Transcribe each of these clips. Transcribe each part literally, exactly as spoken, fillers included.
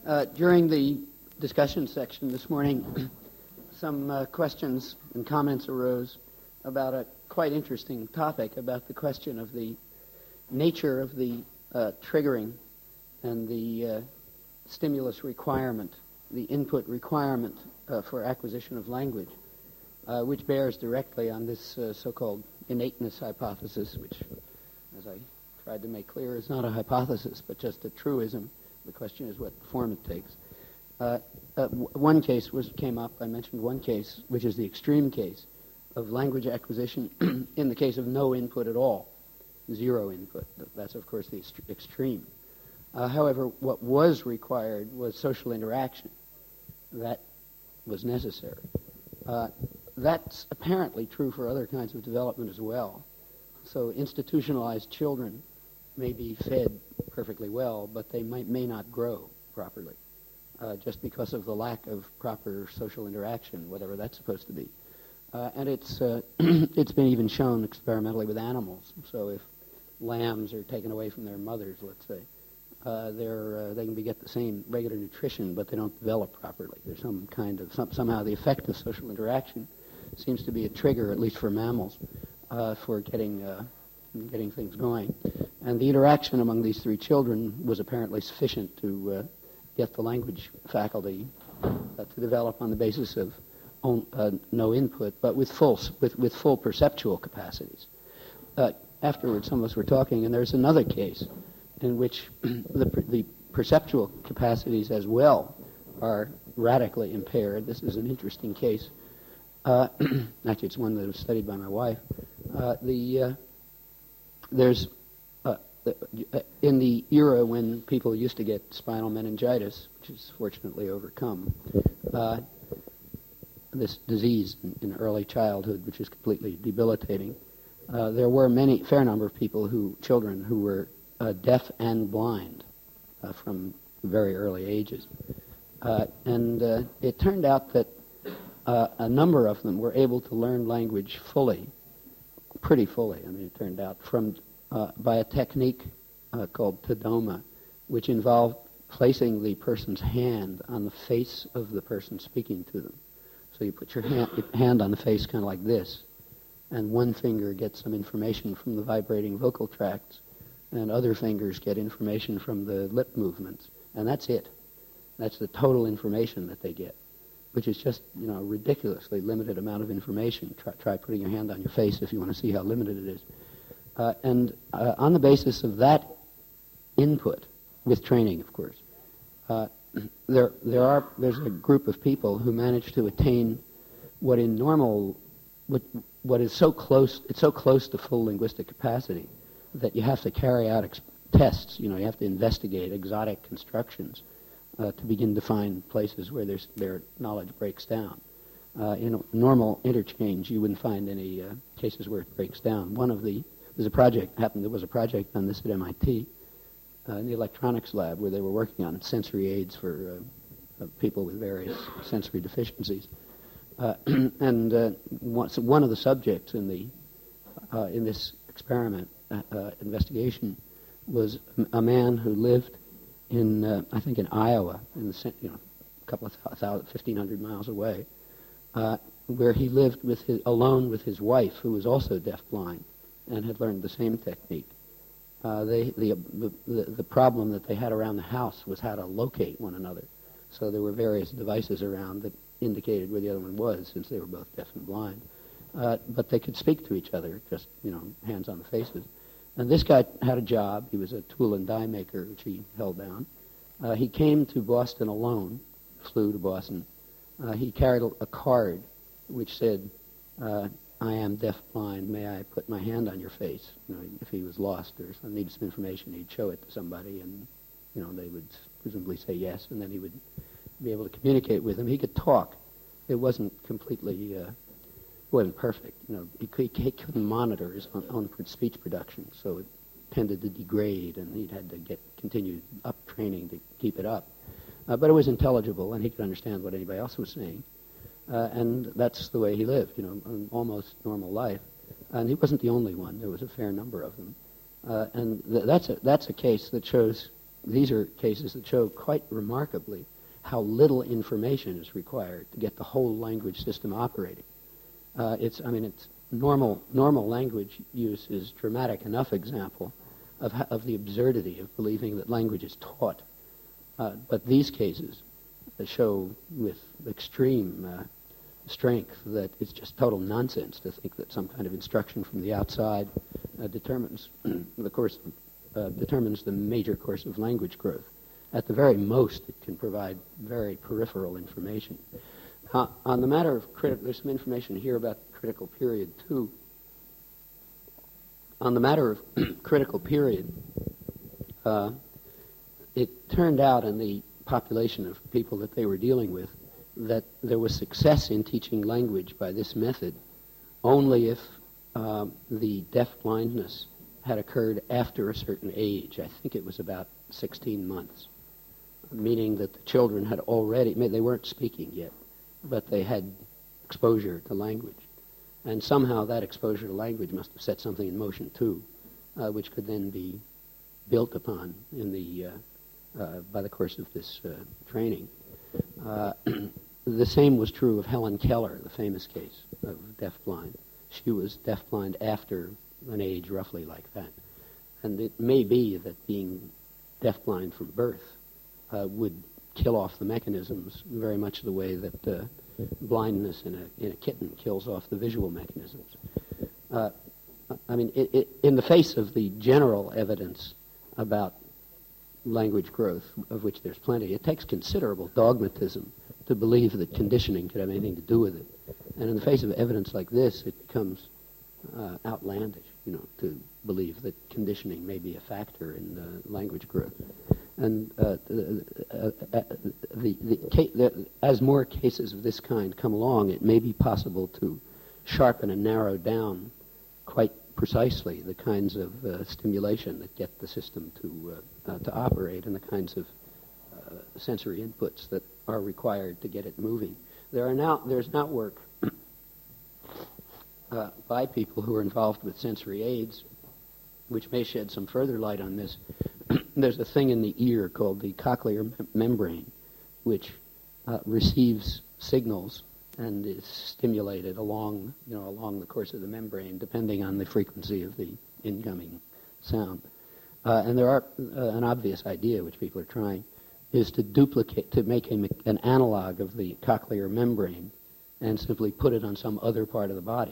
Uh, during the discussion section this morning, some uh, questions and comments arose about a quite interesting topic, about the question of the nature of the uh, triggering and the uh, stimulus requirement, the input requirement uh, for acquisition of language, uh, which bears directly on this uh, so-called innateness hypothesis, which, as I tried to make clear, is not a hypothesis, but just a truism. The question is what form it takes. Uh, uh, w- one case was came up, I mentioned one case, which is the extreme case of language acquisition in the case of no input at all, zero input. That's, of course, the est- extreme. Uh, however, what was required was social interaction. That was necessary. Uh, that's apparently true for other kinds of development as well. So institutionalized children may be fed perfectly well, but they might, may not grow properly uh, just because of the lack of proper social interaction, whatever that's supposed to be. Uh, and it's uh, it's been even shown experimentally with animals. So if lambs are taken away from their mothers, let's say, uh, they're uh, they can be, get the same regular nutrition, but they don't develop properly. There's some kind of some, somehow the effect of social interaction seems to be a trigger, at least for mammals, uh, for getting uh, getting things going. And the interaction among these three children was apparently sufficient to uh, get the language faculty uh, to develop on the basis of on, uh, no input, but with full with, with full perceptual capacities. Uh, afterwards, some of us were talking, and there's another case in which the, the perceptual capacities as well are radically impaired. This is an interesting case. Uh, actually, it's one that was studied by my wife. Uh, the uh, there's uh, in the era when people used to get spinal meningitis, which is fortunately overcome, uh, this disease in, in early childhood, which is completely debilitating. Uh, there were many, fair number of people who, children who were uh, deaf and blind uh, from very early ages, uh, and uh, it turned out that uh, a number of them were able to learn language fully. Pretty fully, I mean, it turned out, from uh, by a technique uh, called Tadoma, which involved placing the person's hand on the face of the person speaking to them. So you put your hand, your hand on the face kind of like this, and one finger gets some information from the vibrating vocal tracts, and other fingers get information from the lip movements, and that's it. That's the total information that they get, which is just, you know, a ridiculously limited amount of information. Try, try putting your hand on your face if you want to see how limited it is. Uh, and uh, on the basis of that input, with training, of course, uh, there there are there's a group of people who manage to attain what in normal, what what is so close, it's so close to full linguistic capacity that you have to carry out ex- tests. You know, you have to investigate exotic constructions Uh, to begin to find places where there's, their knowledge breaks down. Uh, in a normal interchange, you wouldn't find any uh, cases where it breaks down. One of the, there's a project, happened, there was a project on this at M I T, uh, in the electronics lab, where they were working on sensory aids for uh, uh, people with various sensory deficiencies. Uh, and uh, one, so one of the subjects in the uh, in this experiment uh, uh, investigation was a man who lived in, uh, I think, in Iowa, in the, you know, a couple of thousand, fifteen hundred miles away, uh, where he lived with his, alone with his wife, who was also deaf-blind and had learned the same technique. Uh, they, the, the, the problem that they had around the house was how to locate one another. So there were various devices around that indicated where the other one was, since they were both deaf and blind. Uh, but they could speak to each other, just, you know, hands on the faces. And this guy had a job. He was a tool and die maker, which he held down. Uh, he came to Boston alone, flew to Boston. Uh, he carried a, a card which said, uh, I am deaf-blind, may I put my hand on your face? You know, if he was lost or needed some information, he'd show it to somebody, and, you know, they would presumably say yes, and then he would be able to communicate with him. He could talk. It wasn't completely... Uh, wasn't perfect. You know, he, could, he couldn't monitor his own, own speech production, so it tended to degrade, and he'd had to get continued up training to keep it up. Uh, but it was intelligible, and he could understand what anybody else was saying. Uh, and that's the way he lived, you know, an almost normal life. And he wasn't the only one. There was a fair number of them. Uh, and th- that's a that's a case that shows these are cases that show quite remarkably how little information is required to get the whole language system operating. Uh, it's, I mean, it's normal, normal language use is dramatic enough example of, of the absurdity of believing that language is taught. Uh, but these cases show with extreme uh, strength that it's just total nonsense to think that some kind of instruction from the outside uh, determines the course, uh, determines the major course of language growth. At the very most, it can provide very peripheral information. Uh, on the matter of critical, there's some information here about critical period too. On the matter of critical period, uh, it turned out in the population of people that they were dealing with that there was success in teaching language by this method only if uh, the deaf-blindness had occurred after a certain age. I think it was about sixteen months, meaning that the children had already, they weren't speaking yet, but they had exposure to language. And somehow that exposure to language must have set something in motion too, uh, which could then be built upon in the uh, uh, by the course of this uh, training. Uh, the same was true of Helen Keller, the famous case of deafblind. She was deafblind after an age roughly like that. And it may be that being deafblind from birth uh, would kill off the mechanisms very much the way that uh, blindness in a, in a kitten kills off the visual mechanisms. Uh, I mean, it, it, in the face of the general evidence about language growth, of which there's plenty, it takes considerable dogmatism to believe that conditioning could have anything to do with it. And in the face of evidence like this, it becomes uh, outlandish, you know, to believe that conditioning may be a factor in uh, language growth. And uh, the, uh, uh, the, the, the, as more cases of this kind come along, it may be possible to sharpen and narrow down quite precisely the kinds of uh, stimulation that get the system to uh, uh, to operate and the kinds of uh, sensory inputs that are required to get it moving. There are now there's now work uh, by people who are involved with sensory aids, which may shed some further light on this. There's a thing in the ear called the cochlear mem- membrane, which uh, receives signals and is stimulated along, you know, along the course of the membrane, depending on the frequency of the incoming sound. Uh, and there are uh, an obvious idea, which people are trying, is to duplicate, to make a, an analog of the cochlear membrane, and simply put it on some other part of the body,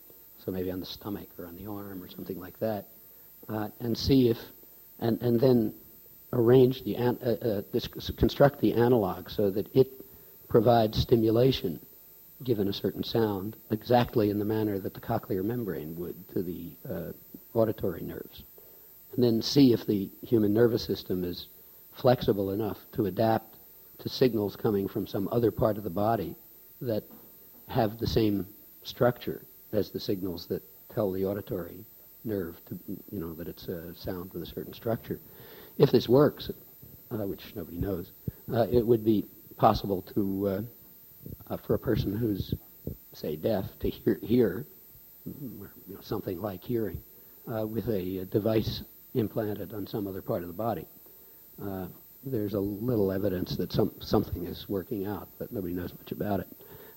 so maybe on the stomach or on the arm or something like that, uh, and see if, and and then arrange the an, uh, uh, this, construct the analog so that it provides stimulation given a certain sound, exactly in the manner that the cochlear membrane would to the uh, auditory nerves. And then see if the human nervous system is flexible enough to adapt to signals coming from some other part of the body that have the same structure as the signals that tell the auditory nerve to, you know, that it's a sound with a certain structure. If this works, uh, which nobody knows, uh, it would be possible to uh, Uh, for a person who's, say, deaf, to hear, hear you know, something like hearing, uh, with a, a device implanted on some other part of the body. Uh, there's a little evidence that some something is working out, but nobody knows much about it.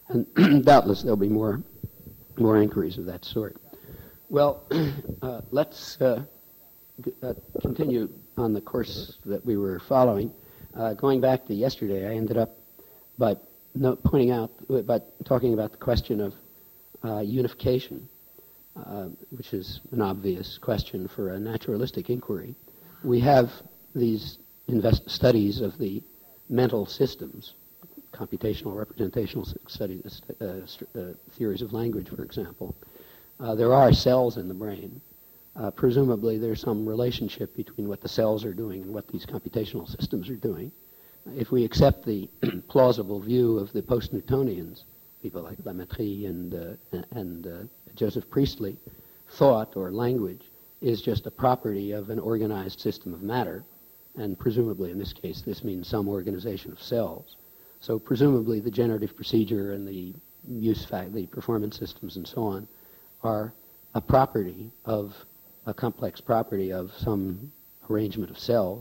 And doubtless there'll be more, more inquiries of that sort. Well, uh, let's uh, g- uh, continue on the course that we were following. Uh, going back to yesterday, I ended up by No, pointing out, but talking about the question of uh, unification, uh, which is an obvious question for a naturalistic inquiry. We have these invest- studies of the mental systems, computational representational studies, uh, st- uh, theories of language, for example. Uh, there are cells in the brain. Uh, presumably there's some relationship between what the cells are doing and what these computational systems are doing. If we accept the plausible view of the post-Newtonians, people like La Mettrie and, uh, and uh, Joseph Priestley, thought or language is just a property of an organized system of matter, and presumably in this case this means some organization of cells. So presumably the generative procedure and the use fact, the performance systems and so on are a property of, a complex property of some arrangement of cells,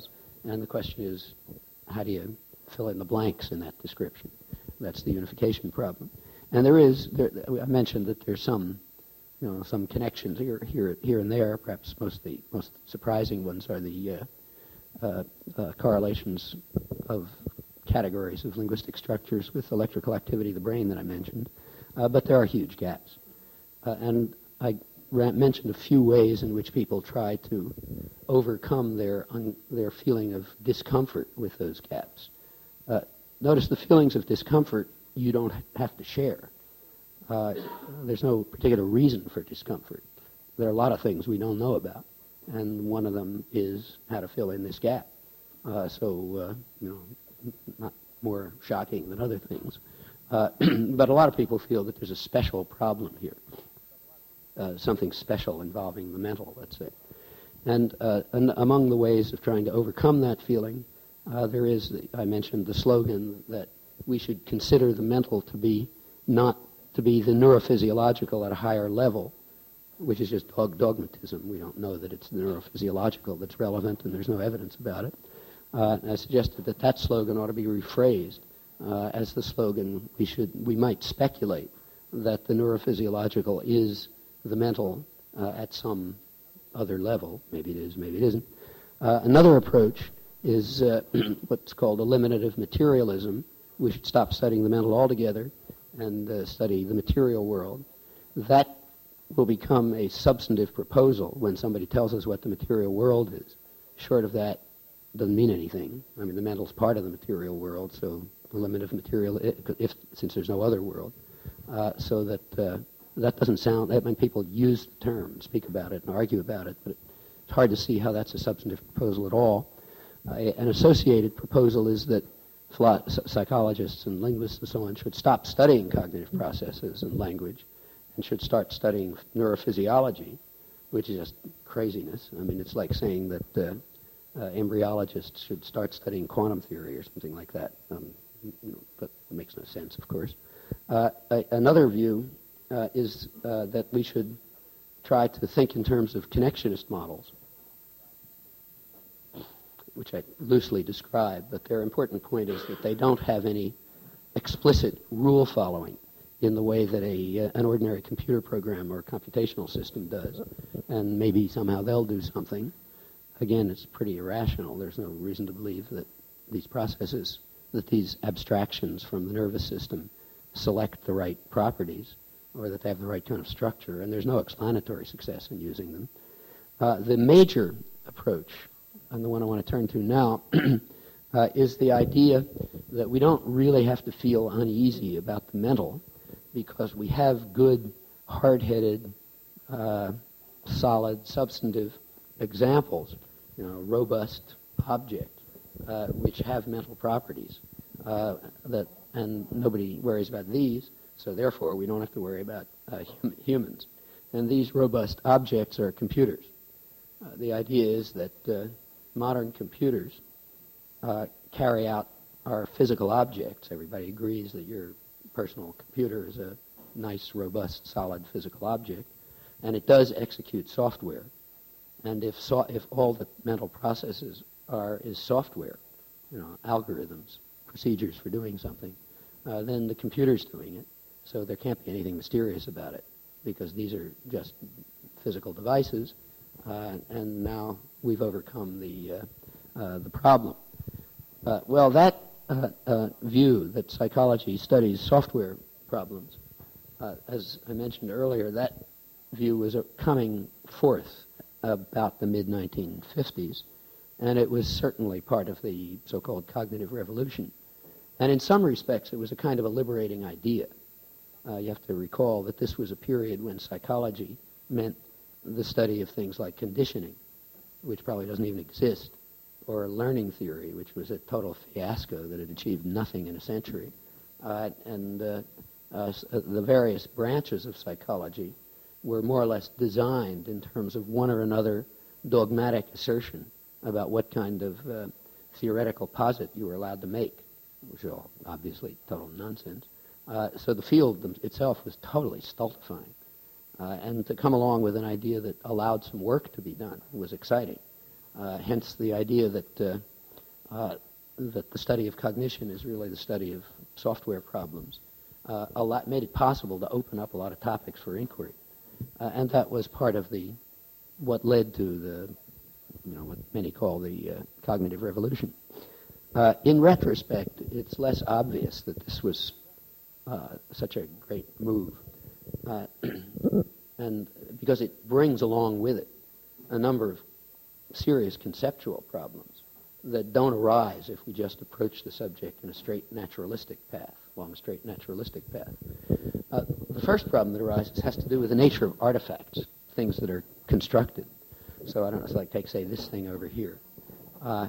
And the question is, how do you fill in the blanks in that description? That's the unification problem. And there is, there, I mentioned that there's some, you know, some connections here, here, here and there. Perhaps most of the most surprising ones are the uh, uh, uh, correlations of categories of linguistic structures with electrical activity of the brain that I mentioned. Uh, but there are huge gaps. Uh, and I mentioned a few ways in which people try to overcome their un- their feeling of discomfort with those gaps. Uh, notice the feelings of discomfort you don't have to share. Uh, there's no particular reason for discomfort. There are a lot of things we don't know about, and one of them is how to fill in this gap. Uh, so, uh, you know, not more shocking than other things. Uh, but a lot of people feel that there's a special problem here. Uh, something special involving the mental, let's say. And, uh, and among the ways of trying to overcome that feeling, uh, there is, the, I mentioned the slogan that we should consider the mental to be not to be the neurophysiological at a higher level, which is just dog dogmatism. We don't know that it's the neurophysiological that's relevant, and there's no evidence about it. Uh, and I suggested that that slogan ought to be rephrased uh, as the slogan we should we might speculate that the neurophysiological is the mental uh, at some other level. Maybe it is, maybe it isn't. Uh, another approach is uh, what's called eliminative materialism. We should stop studying the mental altogether and uh, study the material world. That will become a substantive proposal when somebody tells us what the material world is. Short of that, it doesn't mean anything. I mean, the mental's part of the material world, so eliminative material, if since there's no other world, uh, so that uh, that doesn't sound, I mean, people use the term, speak about it, and argue about it, but it's hard to see how that's a substantive proposal at all. Uh, an associated proposal is that philo- psychologists and linguists and so on should stop studying cognitive processes and language and should start studying neurophysiology, which is just craziness. I mean, it's like saying that uh, uh, embryologists should start studying quantum theory or something like that. Um, you know, but it makes no sense, of course. Uh, a- another view Uh, is uh, that we should try to think in terms of connectionist models, which I loosely describe, but their important point is that they don't have any explicit rule following in the way that a uh, an ordinary computer program or computational system does, and maybe somehow they'll do something. Again, it's pretty irrational. There's no reason to believe that these processes, that these abstractions from the nervous system select the right properties, or that they have the right kind of structure, and there's no explanatory success in using them. Uh, the major approach, and the one I want to turn to now, uh, is the idea that we don't really have to feel uneasy about the mental because we have good, hard-headed, uh, solid, substantive examples, you know, robust objects uh, which have mental properties, uh, that, and nobody worries about these. So therefore, we don't have to worry about uh, hum- humans. And these robust objects are computers. Uh, the idea is that uh, modern computers uh, carry out our physical objects. Everybody agrees that your personal computer is a nice, robust, solid physical object. And it does execute software. And if so- if all the mental processes are is software, you know, algorithms, procedures for doing something, uh, then the computer's doing it. So there can't be anything mysterious about it because these are just physical devices, uh, and now we've overcome the uh, uh, the problem. Uh, well, that uh, uh, view that psychology studies software problems, uh, as I mentioned earlier, that view was uh, coming forth about the mid nineteen fifties, and it was certainly part of the so-called cognitive revolution. And in some respects, it was a kind of a liberating idea. Uh, you have to recall that this was a period when psychology meant the study of things like conditioning, which probably doesn't even exist, or learning theory, which was a total fiasco that had achieved nothing in a century. Uh, and uh, uh, the various branches of psychology were more or less designed in terms of one or another dogmatic assertion about what kind of uh, theoretical posit you were allowed to make, which is all obviously total nonsense. Uh, so the field itself was totally stultifying. Uh, and to come along with an idea that allowed some work to be done was exciting. Uh, hence the idea that uh, uh, that the study of cognition is really the study of software problems, uh, a lot made it possible to open up a lot of topics for inquiry. Uh, and that was part of the what led to the, you know, what many call the uh, cognitive revolution. Uh, in retrospect, it's less obvious that this was uh, such a great move, uh, and because it brings along with it a number of serious conceptual problems that don't arise if we just approach the subject in a straight naturalistic path, along a straight naturalistic path. Uh, the first problem that arises has to do with the nature of artifacts, things that are constructed. So I don't know, it's like take, say, this thing over here. Uh,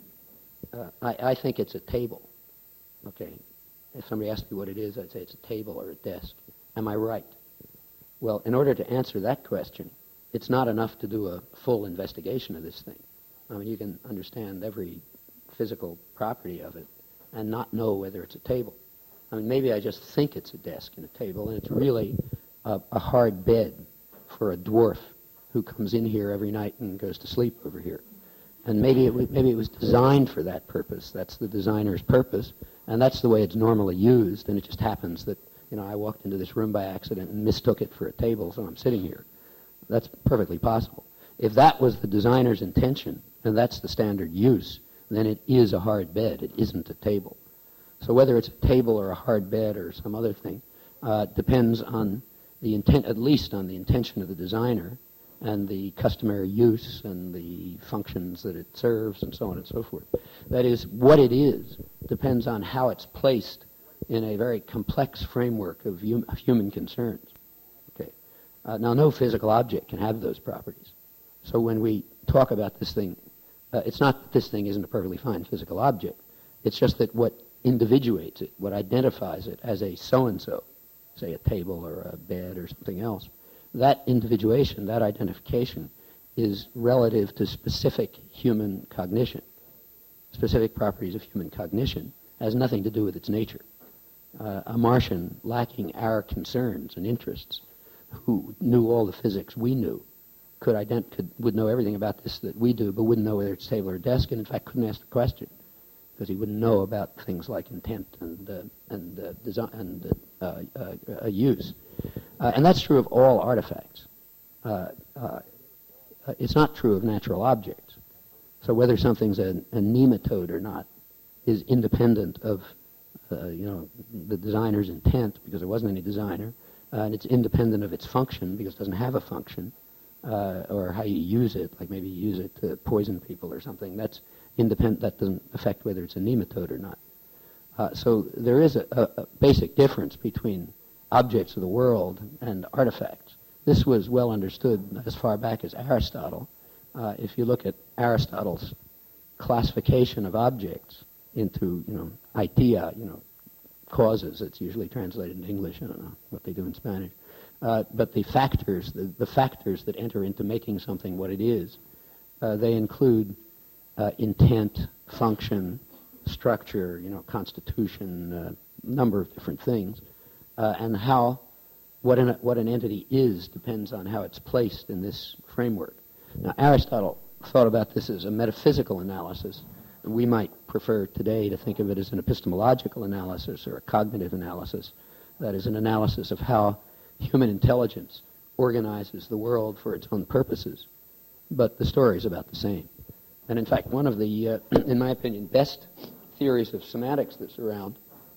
uh, I, I think it's a table. Okay. If somebody asked me what it is, I'd say it's a table or a desk. Am I right? Well, in order to answer that question, it's not enough to do a full investigation of this thing. I mean, you can understand every physical property of it and not know whether it's a table. I mean, maybe I just think it's a desk and a table, and it's really a, a hard bed for a dwarf who comes in here every night and goes to sleep over here. And maybe it, w- maybe it was designed for that purpose. That's the designer's purpose, and that's the way it's normally used, and it just happens that, you know, I walked into this room by accident and mistook it for a table, so I'm sitting here. That's perfectly possible. If that was the designer's intention, and that's the standard use, then it is a hard bed. It isn't a table. So whether it's a table or a hard bed or some other thing uh, depends on the intent, at least on the intention of the designer and the customary use and the functions that it serves and so on and so forth. That is, what it is depends on how it's placed in a very complex framework of hum- human concerns. Okay. Uh, now, no physical object can have those properties. So when we talk about this thing, uh, it's not that this thing isn't a perfectly fine physical object. It's just that what individuates it, what identifies it as a so-and-so, say a table or a bed or something else, that individuation, that identification, is relative to specific human cognition. Specific properties of human cognition has nothing to do with its nature. Uh, a Martian lacking our concerns and interests, who knew all the physics we knew, could, ident- could would know everything about this that we do, but wouldn't know whether it's a table or a desk, and in fact couldn't ask the question, because he wouldn't know about things like intent and uh, and uh, design and uh, uh, uh, use. Uh, and that's true of all artifacts. Uh, uh, it's not true of natural objects. So whether something's a, a nematode or not is independent of uh, you know the designer's intent, because there wasn't any designer, uh, and it's independent of its function because it doesn't have a function, uh, or how you use it, like maybe you use it to poison people or something. That's independent. That doesn't affect whether it's a nematode or not. Uh, so there is a, a, a basic difference between objects of the world and artifacts. This was well understood as far back as Aristotle. Uh, if you look at Aristotle's classification of objects into, you know, idea, you know, causes, it's usually translated in English. I don't know what they do in Spanish. Uh, but the factors, the, the factors that enter into making something what it is, uh, they include uh, intent, function, structure, you know, constitution, a uh, number of different things. Uh, and how, what an, what an entity is depends on how it's placed in this framework. Now, Aristotle thought about this as a metaphysical analysis. We might prefer today to think of it as an epistemological analysis or a cognitive analysis. That is, an analysis of how human intelligence organizes the world for its own purposes. But the story is about the same. And in fact, one of the, uh, in my opinion, best theories of semantics that's around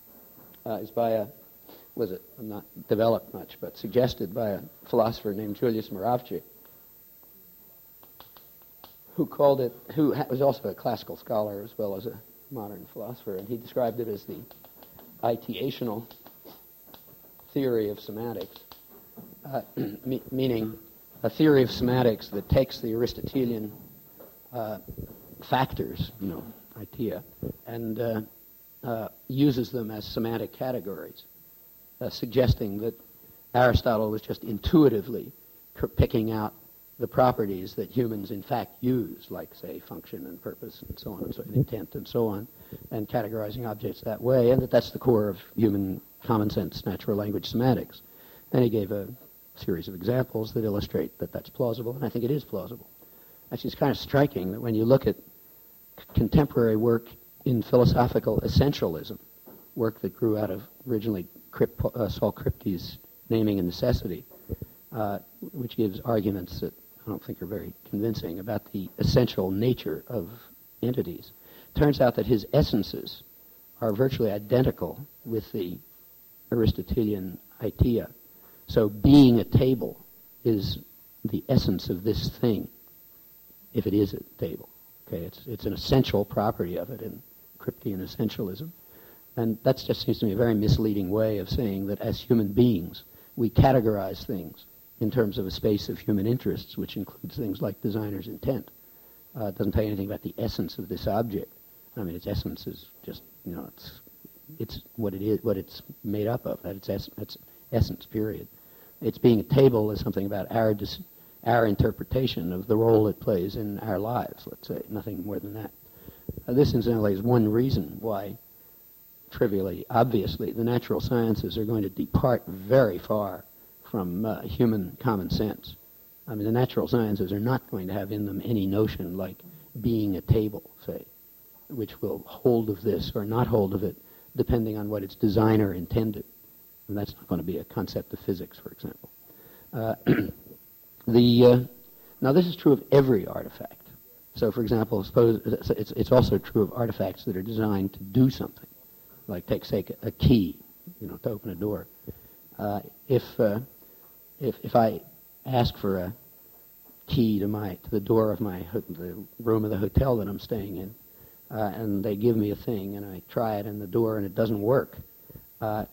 uh, is by a was it not developed much, but suggested by a philosopher named Julius Moravcsik, who called it, who was also a classical scholar as well as a modern philosopher, and he described it as the ideational theory of semantics, uh, me- meaning a theory of semantics that takes the Aristotelian uh, factors, you know, idea, and uh, uh, uses them as semantic categories. Uh, suggesting that Aristotle was just intuitively c- picking out the properties that humans in fact use, like, say, function and purpose and so on, and, so, and intent and so on, and categorizing objects that way, and that that's the core of human common sense natural language semantics. And he gave a series of examples that illustrate that that's plausible, and I think it is plausible. Actually, it's kind of striking that when you look at contemporary work in philosophical essentialism, work that grew out of originally Krip, uh, Saul Kripke's Naming and Necessity, uh, which gives arguments that I don't think are very convincing about the essential nature of entities. Turns out that his essences are virtually identical with the Aristotelian idea. So being a table is the essence of this thing, if it is a table. Okay, it's it's an essential property of it in Kripkean essentialism. And that just seems to me a very misleading way of saying that as human beings, we categorize things in terms of a space of human interests, which includes things like designer's intent. Uh, it doesn't tell you anything about the essence of this object. I mean, its essence is just, you know, it's it's what it is, what it's made up of. That its es- its essence. Period. Its being a table is something about our dis- our interpretation of the role it plays in our lives. Let's say nothing more than that. Uh, this, incidentally, is one reason why, trivially, obviously, the natural sciences are going to depart very far from uh, human common sense. I mean, the natural sciences are not going to have in them any notion like being a table, say, which will hold of this or not hold of it, depending on what its designer intended. And that's not going to be a concept of physics, for example. Uh, the uh, now, this is true of every artifact. So, for example, suppose it's, it's also true of artifacts that are designed to do something, like take, say, a key, you know, to open a door. Uh, if uh, if if I ask for a key to my to the door of my ho- the room of the hotel that I'm staying in, uh, and they give me a thing, and I try it in the door, and it doesn't work. Uh,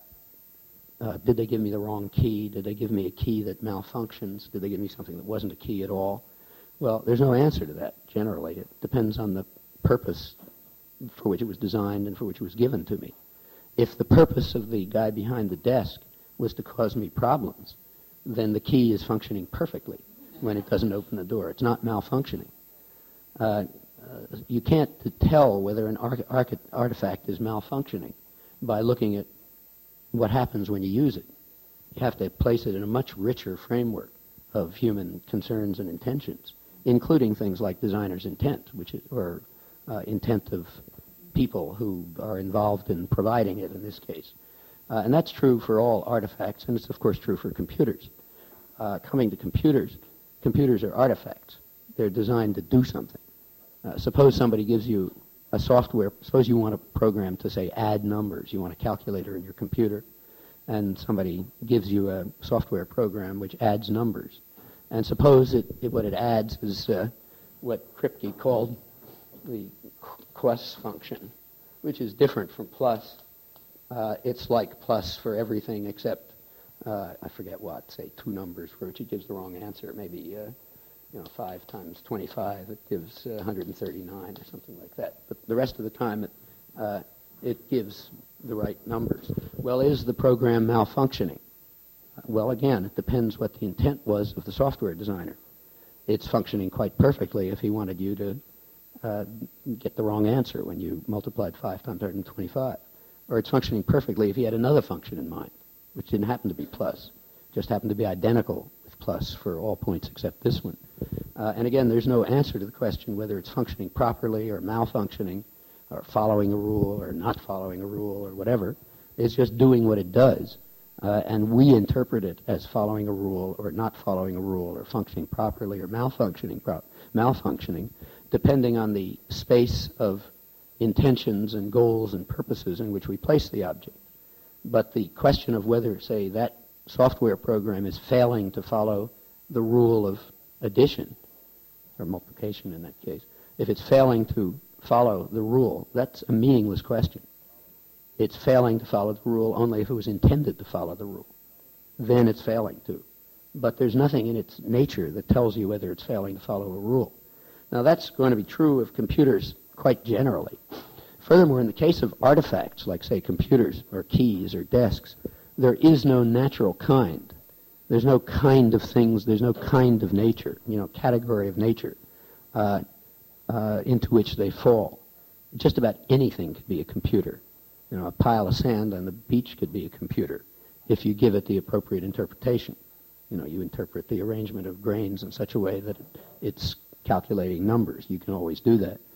uh, did they give me the wrong key? Did they give me a key that malfunctions? Did they give me something that wasn't a key at all? Well, there's no answer to that. Generally, it depends on the purpose for which it was designed and for which it was given to me. If the purpose of the guy behind the desk was to cause me problems, then the key is functioning perfectly when it doesn't open the door. It's not malfunctioning. Uh, uh, you can't tell whether an ar- ar- artifact is malfunctioning by looking at what happens when you use it. You have to place it in a much richer framework of human concerns and intentions, including things like designer's intent, which is, or uh, intent of people who are involved in providing it in this case. Uh, and that's true for all artifacts, and it's of course true for computers. Uh, coming to computers, computers are artifacts. They're designed to do something. Uh, suppose somebody gives you a software, suppose you want a program to, say, add numbers. You want a calculator in your computer, and somebody gives you a software program which adds numbers. And suppose it, it what it adds is uh, what Kripke called the Quus function, which is different from plus. Uh, it's like plus for everything except, uh, I forget what, say two numbers for which it gives the wrong answer. Maybe, uh, you know, five times twenty-five, it gives uh, one hundred thirty-nine or something like that. But the rest of the time, it, uh, it gives the right numbers. Well, is the program malfunctioning? Uh, well, again, it depends what the intent was of the software designer. It's functioning quite perfectly if he wanted you to uh, get the wrong answer when you multiplied five times one hundred twenty-five. Or it's functioning perfectly if he had another function in mind, which didn't happen to be plus, just happened to be identical with plus for all points except this one. Uh, and again, there's no answer to the question whether it's functioning properly or malfunctioning or following a rule or not following a rule or whatever. It's just doing what it does. Uh, and we interpret it as following a rule or not following a rule or functioning properly or malfunctioning, pro- malfunctioning, depending on the space of intentions and goals and purposes in which we place the object. But the question of whether, say, that software program is failing to follow the rule of addition, or multiplication in that case, if it's failing to follow the rule, that's a meaningless question. It's failing to follow the rule only if it was intended to follow the rule. Then it's failing to. But there's nothing in its nature that tells you whether it's failing to follow a rule. Now, that's going to be true of computers quite generally. Furthermore, in the case of artifacts, like, say, computers or keys or desks, there is no natural kind. There's no kind of things, there's no kind of nature, you know, category of nature uh, uh, into which they fall. Just about anything could be a computer. You know, a pile of sand on the beach could be a computer if you give it the appropriate interpretation. You know, you interpret the arrangement of grains in such a way that it, it's calculating numbers. You can always do that.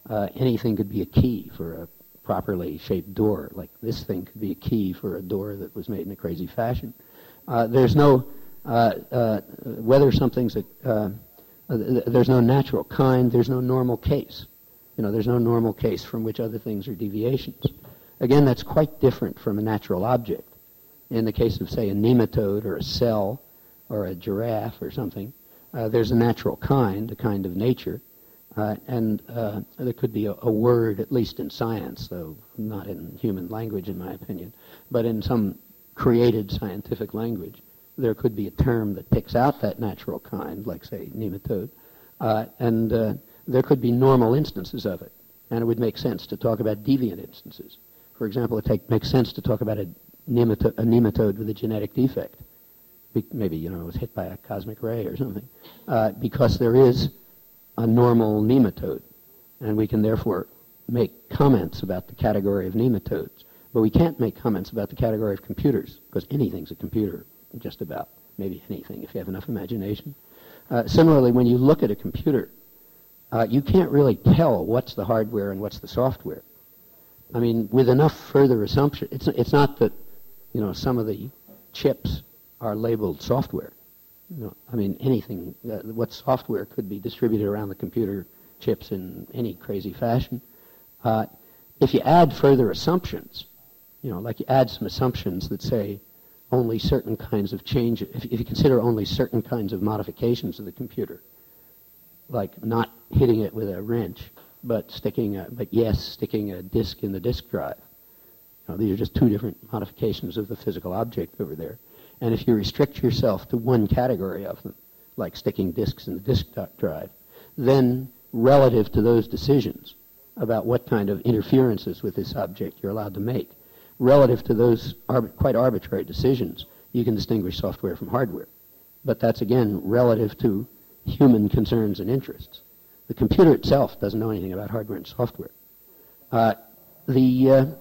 uh, anything could be a key for a properly shaped door, like this thing could be a key for a door that was made in a crazy fashion. Uh, there's no, uh, uh, whether something's a, uh, uh, there's no natural kind, there's no normal case. You know, there's no normal case from which other things are deviations. Again, that's quite different from a natural object. In the case of, say, a nematode or a cell or a giraffe or something, uh, there's a natural kind, a kind of nature, uh, and uh, there could be a, a word, at least in science, though not in human language, in my opinion, but in some created scientific language, there could be a term that picks out that natural kind, like, say, nematode, uh, and uh, there could be normal instances of it, and it would make sense to talk about deviant instances. For example, it take, makes sense to talk about a nematode, a nematode with a genetic defect. Be, maybe, you know, it was hit by a cosmic ray or something, uh, because there is a normal nematode, and we can therefore make comments about the category of nematodes. But we can't make comments about the category of computers, because anything's a computer, just about. Maybe anything, if you have enough imagination. Uh, similarly, when you look at a computer, uh, you can't really tell what's the hardware and what's the software. I mean, with enough further assumption, it's, it's not that, you know, some of the chips are labeled software. You know, I mean, anything, uh, what software could be distributed around the computer chips in any crazy fashion. Uh, if you add further assumptions, you know, like you add some assumptions that say only certain kinds of changes, if, if you consider only certain kinds of modifications of the computer, like not hitting it with a wrench, but sticking a, but yes, sticking a disk in the disk drive. You know, these are just two different modifications of the physical object over there. And if you restrict yourself to one category of them, like sticking disks in the disk drive, then relative to those decisions about what kind of interferences with this object you're allowed to make, relative to those arb- quite arbitrary decisions, you can distinguish software from hardware. But that's, again, relative to human concerns and interests. The computer itself doesn't know anything about hardware and software. Uh, the uh,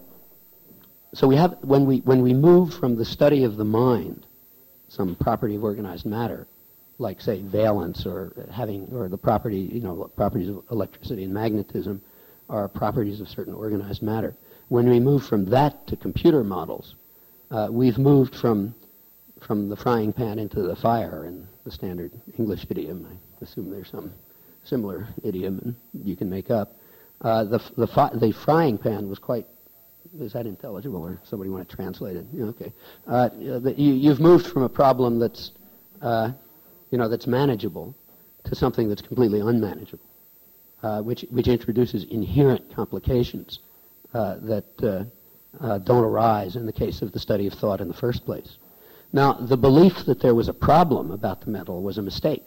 so we have when we when we move from the study of the mind, some property of organized matter, like, say, valence or having or the property you know properties of electricity and magnetism, are properties of certain organized matter. When we move from that to computer models, uh, we've moved from from the frying pan into the fire in the standard English idiom. I assume there's some similar idiom and you can make up. Uh, the the, fi- the frying pan was quite, is that intelligible or somebody want to translate it? Yeah, okay. Uh, the, you, you've moved from a problem that's, uh, you know, that's manageable to something that's completely unmanageable, uh, which, which introduces inherent complications uh, that uh, uh, don't arise in the case of the study of thought in the first place. Now, the belief that there was a problem about the mental was a mistake.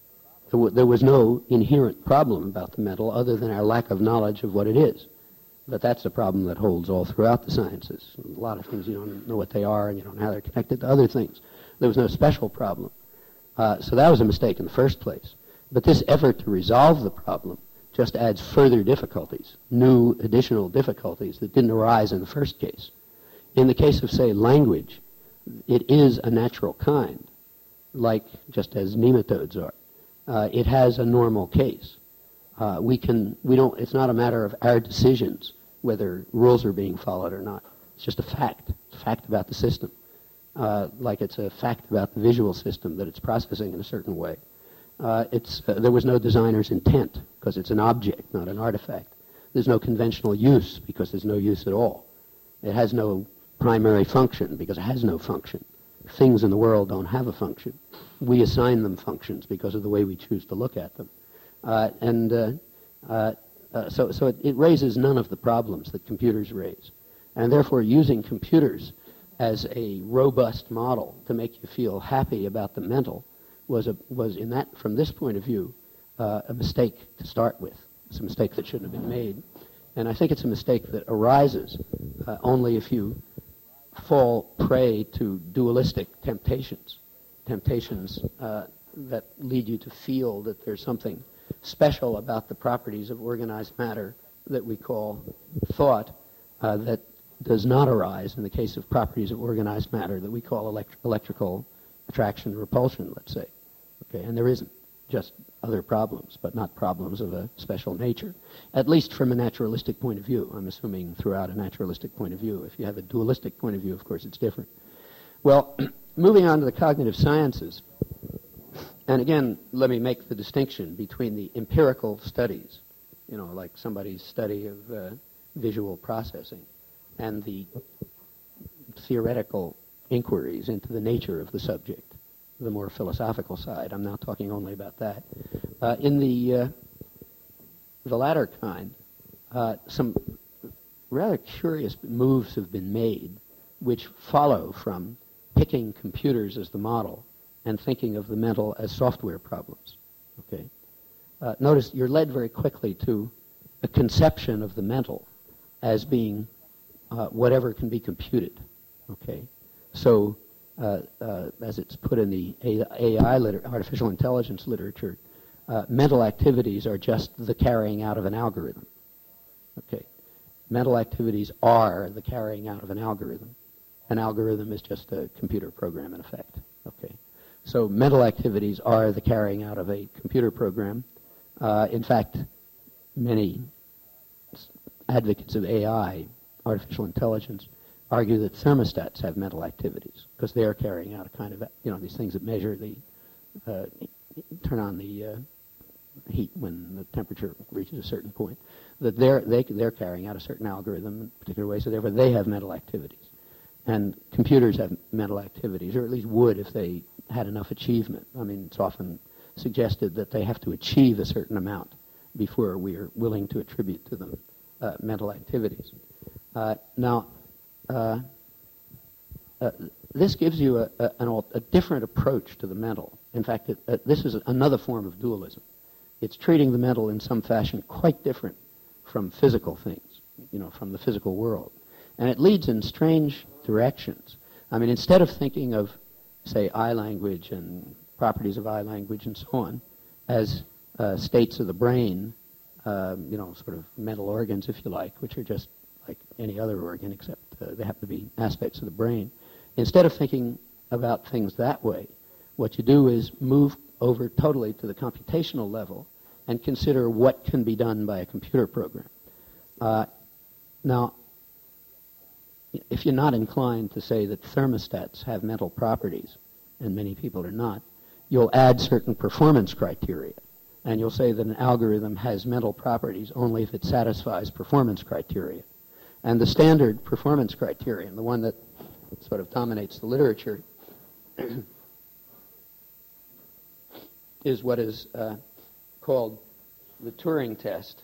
There was no inherent problem about the mental other than our lack of knowledge of what it is. But that's a problem that holds all throughout the sciences. A lot of things you don't know what they are and you don't know how they're connected to other things. There was no special problem. Uh, so that was a mistake in the first place. But this effort to resolve the problem just adds further difficulties, new additional difficulties that didn't arise in the first case. In the case of, say, language, it is a natural kind, like just as nematodes are. Uh, it has a normal case. Uh, we can, we don't, it's not a matter of our decisions whether rules are being followed or not. It's just a fact. It's a fact about the system. Uh, like it's a fact about the visual system that it's processing in a certain way. Uh, it's, uh, there was no designer's intent because it's an object, not an artifact. There's no conventional use because there's no use at all. It has no primary function because it has no function. Things in the world don't have a function. We assign them functions because of the way we choose to look at them. Uh, and uh, uh, uh, so, so it, it raises none of the problems that computers raise. And therefore, using computers as a robust model to make you feel happy about the mental was, a, was in that, from this point of view, uh, a mistake to start with. It's a mistake that shouldn't have been made. And I think it's a mistake that arises uh, only if you fall prey to dualistic temptations, temptations uh, that lead you to feel that there's something special about the properties of organized matter that we call thought uh, that does not arise in the case of properties of organized matter that we call elect- electrical attraction and repulsion, let's say. Okay, and there isn't. just other problems, but not problems of a special nature, at least from a naturalistic point of view. I'm assuming throughout a naturalistic point of view. If you have a dualistic point of view, of course, it's different. Well, moving on to the cognitive sciences, and again, let me make the distinction between the empirical studies, you know, like somebody's study of uh, visual processing, and the theoretical inquiries into the nature of the subject, the more philosophical side. I'm not talking only about that. Uh, in the uh, the latter kind, uh, some rather curious moves have been made which follow from picking computers as the model and thinking of the mental as software problems. Okay. Uh, notice you're led very quickly to a conception of the mental as being uh, whatever can be computed. Okay. So, uh, uh, as it's put in the A I, liter- artificial intelligence literature, uh, mental activities are just the carrying out of an algorithm. Okay. Mental activities are the carrying out of an algorithm. An algorithm is just a computer program in effect. Okay. So mental activities are the carrying out of a computer program. Uh, in fact, many advocates of A I, artificial intelligence, argue that thermostats have mental activities because they are carrying out a kind of, you know, these things that measure the, uh, turn on the uh, heat when the temperature reaches a certain point, that they're, they, they're carrying out a certain algorithm in a particular way, so therefore they have mental activities. And computers have mental activities, or at least would if they had enough achievement. I mean, it's often suggested that they have to achieve a certain amount before we are willing to attribute to them uh, mental activities. Uh, now, uh, uh, this gives you a, a, an, a different approach to the mental. In fact, it, uh, this is another form of dualism. It's treating the mental in some fashion quite different from physical things, you know, from the physical world. And it leads in strange directions. I mean, instead of thinking of, say, eye language and properties of eye language and so on as uh, states of the brain, uh, you know, sort of mental organs, if you like, which are just like any other organ, except uh, they have to be aspects of the brain. Instead of thinking about things that way, what you do is move over totally to the computational level and consider what can be done by a computer program. Uh, now, if you're not inclined to say that thermostats have mental properties, and many people are not, you'll add certain performance criteria. And you'll say that an algorithm has mental properties only if it satisfies performance criteria. And the standard performance criterion, the one that sort of dominates the literature, is what is uh, called the Turing test.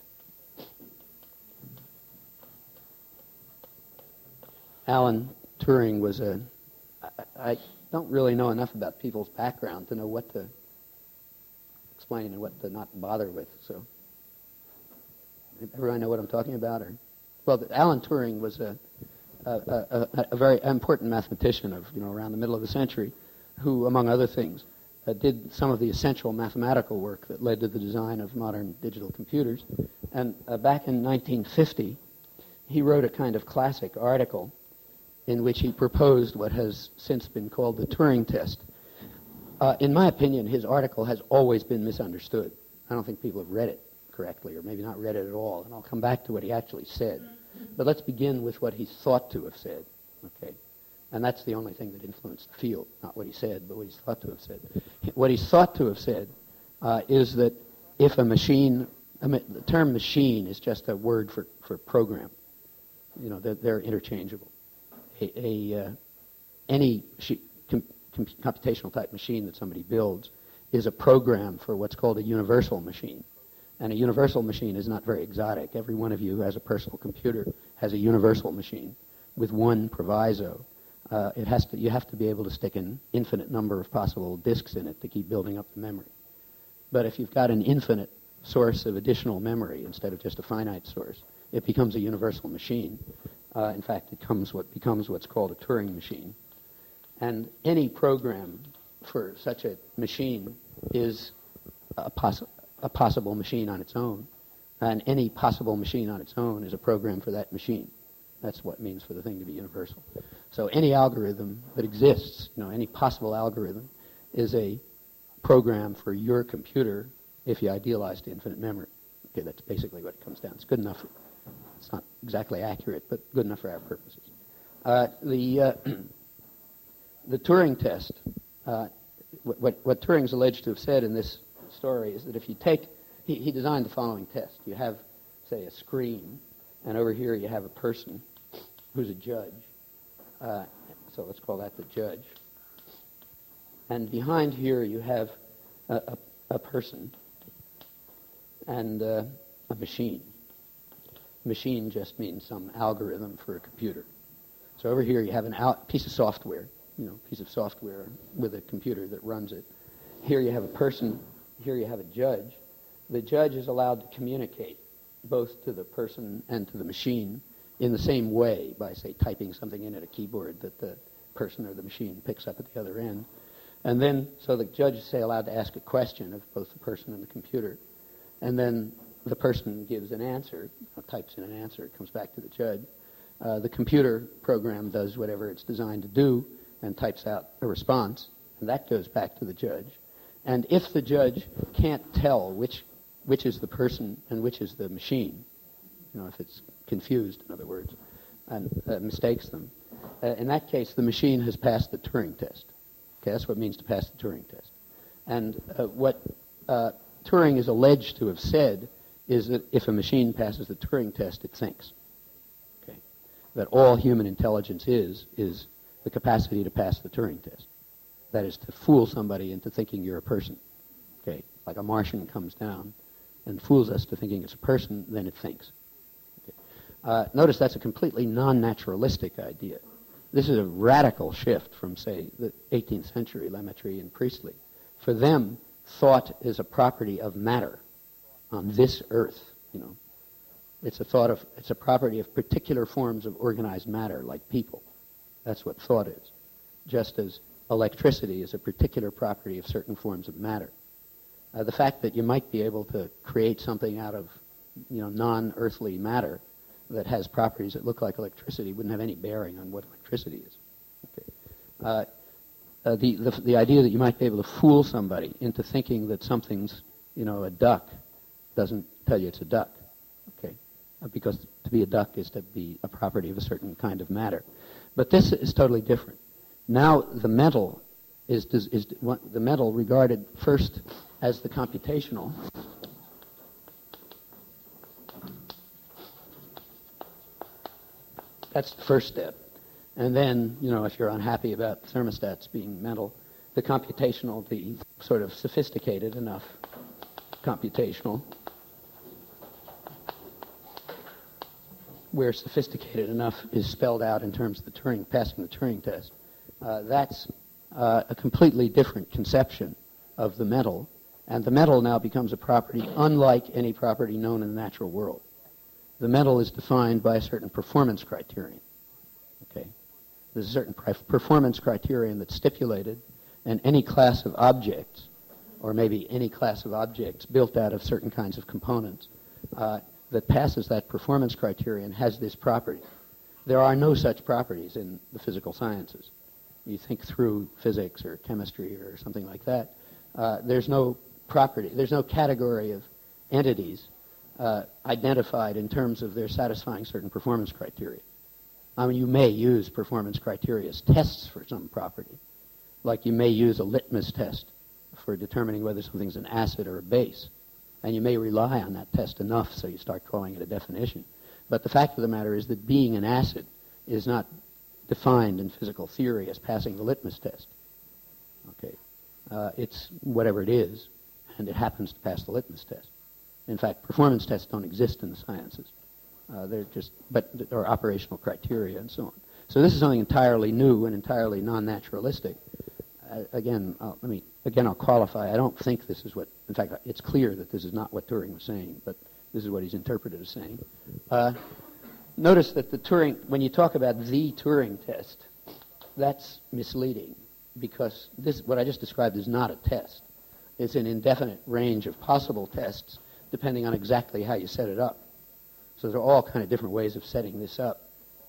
Alan Turing was a, I, I don't really know enough about people's background to know what to explain and what to not bother with, so everyone know what I'm talking about? Or, well, the, Alan Turing was a, a, a, a very important mathematician of, you know, around the middle of the century who, among other things, uh, did some of the essential mathematical work that led to the design of modern digital computers. And uh, back in nineteen fifty, he wrote a kind of classic article in which he proposed what has since been called the Turing test. Uh, in my opinion, his article has always been misunderstood. I don't think people have read it correctly, or maybe not read it at all, and I'll come back to what he actually said. But let's begin with what he's thought to have said, okay? And that's the only thing that influenced the field, not what he said, but what he's thought to have said. What he's thought to have said uh, is that if a machine, I mean, the term machine is just a word for, for program. You know, they're, they're interchangeable. A, a uh, any she, com, com, computational type machine that somebody builds is a program for what's called a universal machine. And a universal machine is not very exotic. Every one of you who has a personal computer has a universal machine with one proviso. Uh, it has to, you have to be able to stick an infinite number of possible disks in it to keep building up the memory. But if you've got an infinite source of additional memory instead of just a finite source, it becomes a universal machine. Uh, in fact, it comes what becomes what's called a Turing machine. And any program for such a machine is a, poss- a possible machine on its own. And any possible machine on its own is a program for that machine. That's what it means for the thing to be universal. So any algorithm that exists, you know, any possible algorithm, is a program for your computer if you idealized infinite memory. Okay, that's basically what it comes down. It's good enough. For, it's not exactly accurate, but good enough for our purposes. Uh, the uh, the Turing test, uh, what, what Turing's alleged to have said in this story is that if you take, he, he designed the following test. You have, say, a screen, and over here you have a person who's a judge. Uh, so let's call that the judge. And behind here you have a, a, a person and uh, a machine. Machine just means some algorithm for a computer. So over here you have a al- piece of software, you know, piece of software with a computer that runs it. Here you have a person, here you have a judge. The judge is allowed to communicate both to the person and to the machine in the same way by, say, typing something in at a keyboard that the person or the machine picks up at the other end. And then, so the judge is, say, allowed to ask a question of both the person and the computer. And then the person gives an answer, or types in an answer, it comes back to the judge. Uh, the computer program does whatever it's designed to do and types out a response, and that goes back to the judge. And if the judge can't tell which which is the person and which is the machine, you know, if it's confused, in other words, and uh, mistakes them, uh, in that case, the machine has passed the Turing test. Okay, that's what it means to pass the Turing test. And uh, what uh, Turing is alleged to have said is that if a machine passes the Turing test, it thinks. Okay, that all human intelligence is is the capacity to pass the Turing test. That is to fool somebody into thinking you're a person. Okay, like a Martian comes down and fools us to thinking it's a person, then it thinks. Okay. Uh, notice that's a completely non-naturalistic idea. This is a radical shift from, say, the eighteenth century, Lemaitre and Priestley. For them, thought is a property of matter on this earth, you know. It's a thought of, it's a property of particular forms of organized matter, like people. That's what thought is. Just as electricity is a particular property of certain forms of matter. Uh, the fact that you might be able to create something out of, you know, non-earthly matter that has properties that look like electricity wouldn't have any bearing on what electricity is. Okay. Uh, uh, the, the the idea that you might be able to fool somebody into thinking that something's, you know, a duck doesn't tell you it's a duck. Okay, uh, because to be a duck is to be a property of a certain kind of matter. But this is totally different. Now the mental is, is, is the mental regarded first as the computational. That's the first step. And then, you know, if you're unhappy about thermostats being mental, the computational, the sort of sophisticated enough computational, where sophisticated enough is spelled out in terms of the Turing, passing the Turing test. Uh, that's uh, a completely different conception of the mental, and the mental now becomes a property unlike any property known in the natural world. The mental is defined by a certain performance criterion. Okay, there's a certain performance criterion that's stipulated, and any class of objects, or maybe any class of objects built out of certain kinds of components, uh, that passes that performance criterion has this property. There are no such properties in the physical sciences. You think through physics or chemistry or something like that, uh, there's no property, there's no category of entities uh, identified in terms of their satisfying certain performance criteria. I mean, you may use performance criteria as tests for some property, like you may use a litmus test for determining whether something's an acid or a base. And you may rely on that test enough so you start calling it a definition. But the fact of the matter is that being an acid is not defined in physical theory as passing the litmus test. Okay, uh, it's whatever it is, and it happens to pass the litmus test. In fact, performance tests don't exist in the sciences. Uh, they're just, but there are operational criteria and so on. So this is something entirely new and entirely non-naturalistic. Uh, again, I'll, let me again I'll qualify. I don't think this is what. In fact, it's clear that this is not what Turing was saying, but this is what he's interpreted as saying. Uh, notice that the Turing, when you talk about the Turing test, that's misleading because this, what I just described, is not a test. It's an indefinite range of possible tests depending on exactly how you set it up. So there are all kind of different ways of setting this up.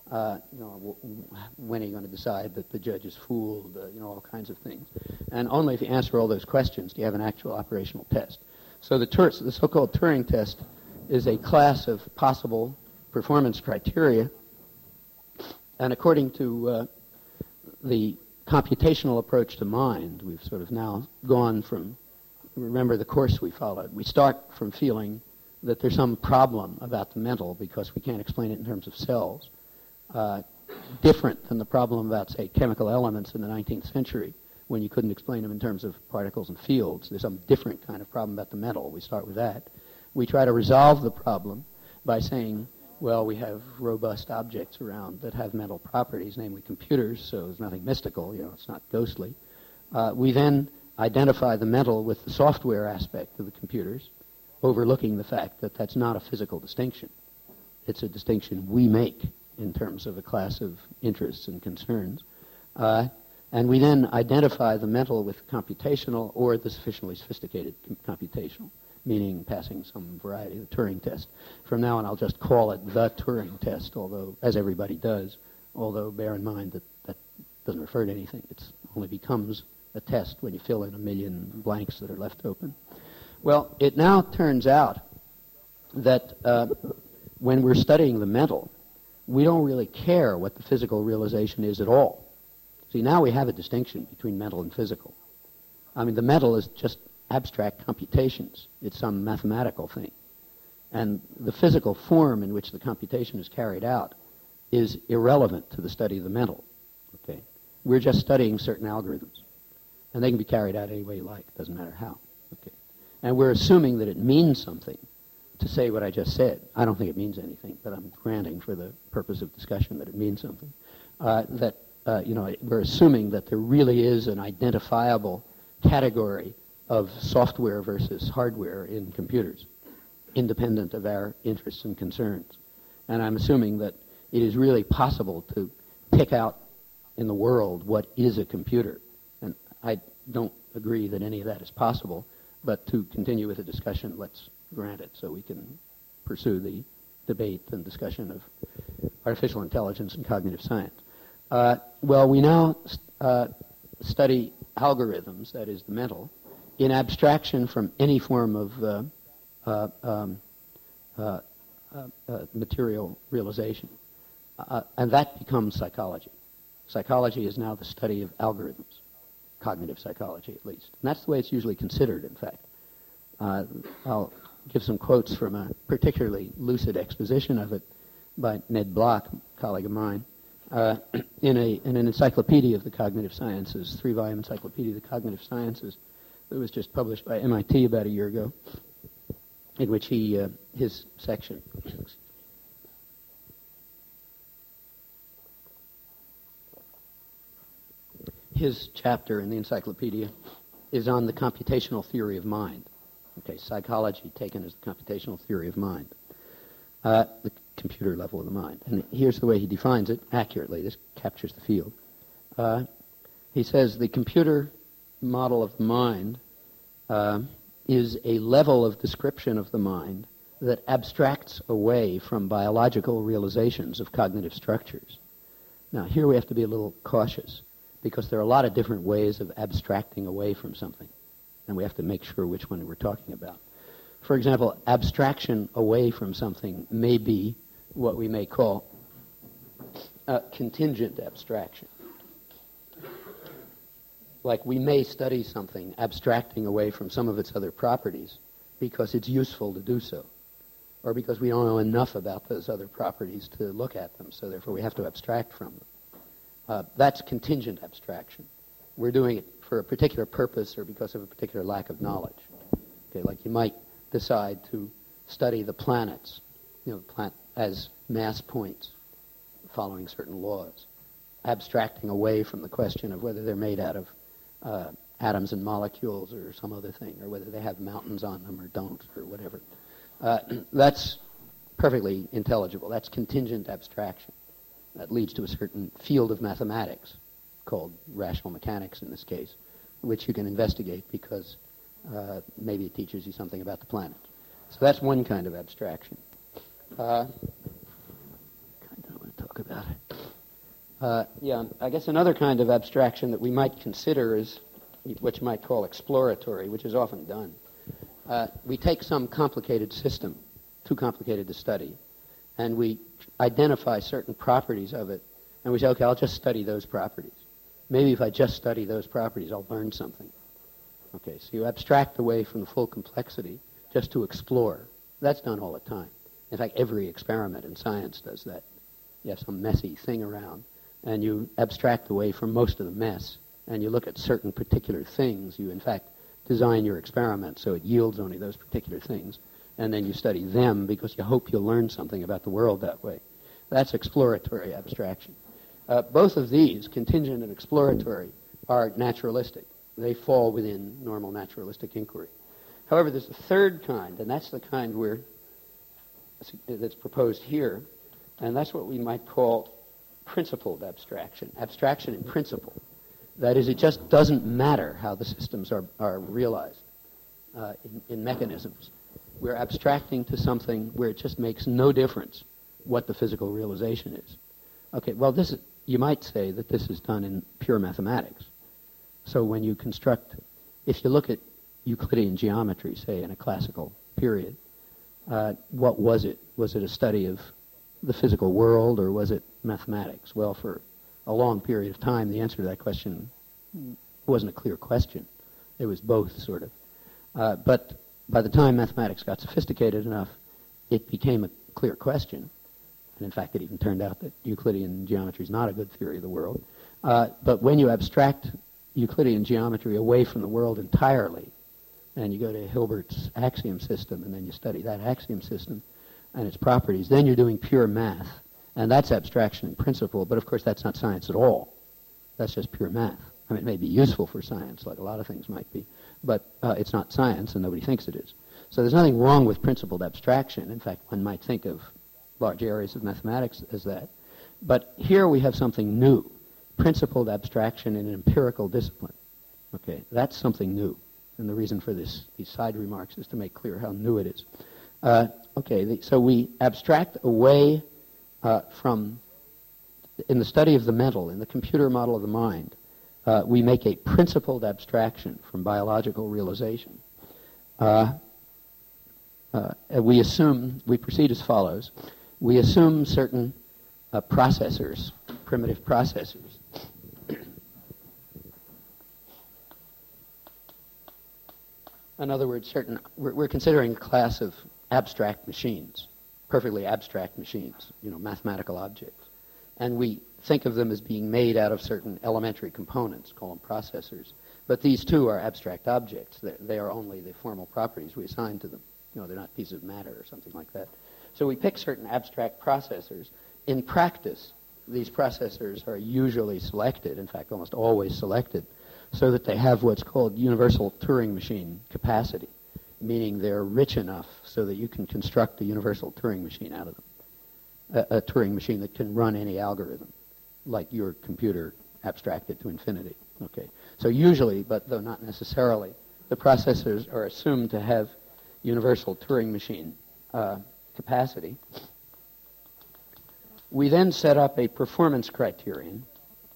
Uh, you know, w- w- when are you going to decide that the judge is fooled? Uh, you know, all kinds of things. And only if you answer all those questions do you have an actual operational test. So the, Tur- the so-called Turing test is a class of possible performance criteria. And according to uh, the computational approach to mind, we've sort of now gone from, remember the course we followed. We start from feeling that there's some problem about the mental because we can't explain it in terms of cells. Uh, different than the problem about, say, chemical elements in the nineteenth century when you couldn't explain them in terms of particles and fields. There's some different kind of problem about the mental. We start with that. We try to resolve the problem by saying, well, we have robust objects around that have mental properties, namely computers, so there's nothing mystical, you know, it's not ghostly. Uh, we then identify the mental with the software aspect of the computers, overlooking the fact that that's not a physical distinction. It's a distinction we make in terms of a class of interests and concerns. Uh, and we then identify the mental with the computational or the sufficiently sophisticated com- computational, meaning passing some variety of the Turing test. From now on, I'll just call it the Turing test, although, as everybody does, although bear in mind that that doesn't refer to anything. It only becomes a test when you fill in a million blanks that are left open. Well, it now turns out that uh, when we're studying the mental, we don't really care what the physical realization is at all. See, now we have a distinction between mental and physical. I mean, the mental is just abstract computations. It's some mathematical thing. And the physical form in which the computation is carried out is irrelevant to the study of the mental. Okay? We're just studying certain algorithms. And they can be carried out any way you like. It doesn't matter how. Okay? And we're assuming that it means something to say what I just said. I don't think it means anything, but I'm granting for the purpose of discussion that it means something. Uh, that, uh, you know, we're assuming that there really is an identifiable category of software versus hardware in computers, independent of our interests and concerns. And I'm assuming that it is really possible to pick out in the world what is a computer. And I don't agree that any of that is possible, but to continue with the discussion, let's grant it so we can pursue the debate and discussion of artificial intelligence and cognitive science. Uh, well, we now uh, study algorithms, that is the mental, in abstraction from any form of uh, uh, um, uh, uh, uh, material realization. Uh, and that becomes psychology. Psychology is now the study of algorithms, cognitive psychology at least. And that's the way it's usually considered, in fact. Uh, I'll give some quotes from a particularly lucid exposition of it by Ned Block, a colleague of mine, uh, in, a, in an encyclopedia of the cognitive sciences, three-volume encyclopedia of the cognitive sciences that was just published by M I T about a year ago, in which he, uh, his section, his chapter in the encyclopedia is on the computational theory of mind. Okay, psychology taken as the computational theory of mind, uh, the computer level of the mind. And here's the way he defines it accurately. This captures the field. Uh, he says the computer model of the mind uh, is a level of description of the mind that abstracts away from biological realizations of cognitive structures. Now, here we have to be a little cautious because there are a lot of different ways of abstracting away from something. And we have to make sure which one we're talking about. For example, abstraction away from something may be what we may call a contingent abstraction. Like we may study something abstracting away from some of its other properties because it's useful to do so, or because we don't know enough about those other properties to look at them, so therefore we have to abstract from them. Uh, that's contingent abstraction. We're doing it for a particular purpose or because of a particular lack of knowledge. Okay, like you might decide to study the planets, you know, plant as mass points following certain laws, abstracting away from the question of whether they're made out of uh, atoms and molecules or some other thing, or whether they have mountains on them or don't, or whatever. Uh, that's perfectly intelligible. That's contingent abstraction. That leads to a certain field of mathematics, called rational mechanics in this case, which you can investigate because uh, maybe it teaches you something about the planet. So that's one kind of abstraction. Uh, I don't want to talk talk about it. Uh, yeah, I guess another kind of abstraction that we might consider is what you might call exploratory, which is often done. Uh, we take some complicated system, too complicated to study, and we identify certain properties of it, and we say, okay, I'll just study those properties. Maybe if I just study those properties, I'll learn something. Okay, so you abstract away from the full complexity just to explore. That's done all the time. In fact, every experiment in science does that. You have some messy thing around, and you abstract away from most of the mess, and you look at certain particular things. You, in fact, design your experiment so it yields only those particular things, and then you study them because you hope you'll learn something about the world that way. That's exploratory abstraction. Uh, both of these, contingent and exploratory, are naturalistic. They fall within normal naturalistic inquiry. However, there's a third kind, and that's the kind we're, that's proposed here, and that's what we might call principled abstraction, abstraction in principle. That is, it just doesn't matter how the systems are, are realized uh, in, in mechanisms. We're abstracting to something where it just makes no difference what the physical realization is. Okay, well, this is, you might say that this is done in pure mathematics. So when you construct, if you look at Euclidean geometry, say, in a classical period, uh, what was it? Was it a study of the physical world, or was it mathematics? Well, for a long period of time, the answer to that question wasn't a clear question. It was both, sort of. Uh, but by the time mathematics got sophisticated enough, it became a clear question. And in fact, it even turned out that Euclidean geometry is not a good theory of the world. Uh, but when you abstract Euclidean geometry away from the world entirely, and you go to Hilbert's axiom system, and then you study that axiom system and its properties, then you're doing pure math. And that's abstraction in principle, but of course that's not science at all. That's just pure math. I mean, it may be useful for science, like a lot of things might be, but uh, it's not science, and nobody thinks it is. So there's nothing wrong with principled abstraction. In fact, one might think of large areas of mathematics as that. But here we have something new, principled abstraction in an empirical discipline. Okay, that's something new. And the reason for this, these side remarks, is to make clear how new it is. Uh, okay, the, so we abstract away uh, from, in the study of the mental, in the computer model of the mind, uh, we make a principled abstraction from biological realization. Uh, uh, we assume, we proceed as follows. We assume certain uh, processors, primitive processors. In other words, certain, we're, we're considering a class of abstract machines, perfectly abstract machines, you know, mathematical objects. And we think of them as being made out of certain elementary components, call them processors. But these too are abstract objects. They're, they are only the formal properties we assign to them. You know, they're not pieces of matter or something like that. So we pick certain abstract processors. In practice, these processors are usually selected, in fact, almost always selected, so that they have what's called universal Turing machine capacity, meaning they're rich enough so that you can construct a universal Turing machine out of them, a, a Turing machine that can run any algorithm, like your computer abstracted to infinity. Okay, so usually, but though not necessarily, the processors are assumed to have universal Turing machine uh, capacity. We then set up a performance criterion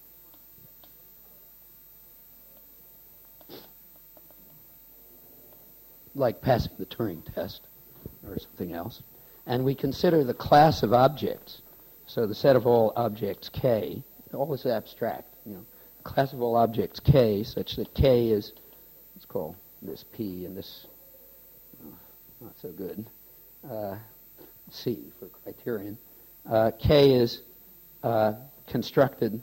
like passing the Turing test or something else, and we consider the class of objects, so the set of all objects K, all is abstract, you know, a class of all objects K, such that K is, let's call this P and this, oh, not so good, uh, C for criterion. Uh, K is uh, constructed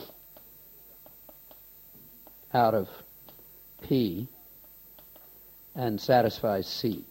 out of P and satisfies C.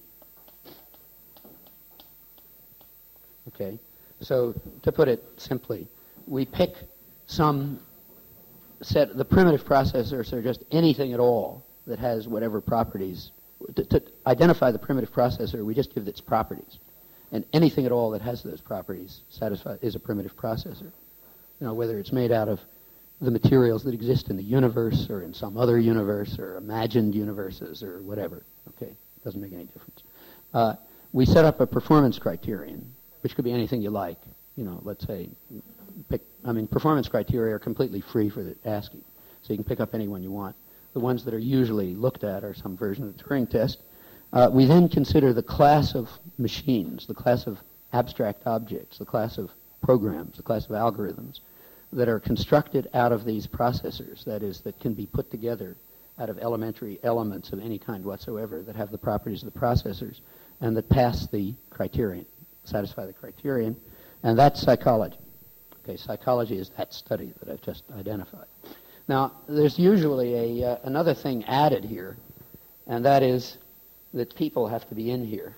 Okay, so to put it simply, we pick some set, the primitive processors are just anything at all that has whatever properties. To, to identify the primitive processor, we just give its properties. And anything at all that has those properties satisfy, is a primitive processor. You know, whether it's made out of the materials that exist in the universe or in some other universe or imagined universes or whatever. Okay, doesn't make any difference. Uh, we set up a performance criterion, which could be anything you like. You know, let's say I mean, performance criteria are completely free for the asking, so you can pick up any one you want. The ones that are usually looked at are some version of the Turing test. Uh, we then consider the class of machines, the class of abstract objects, the class of programs, the class of algorithms that are constructed out of these processors, that is, that can be put together out of elementary elements of any kind whatsoever that have the properties of the processors and that pass the criterion, satisfy the criterion, and that's psychology. Okay, psychology is that study that I've just identified. Now, there's usually a, uh, another thing added here, and that is that people have to be in here.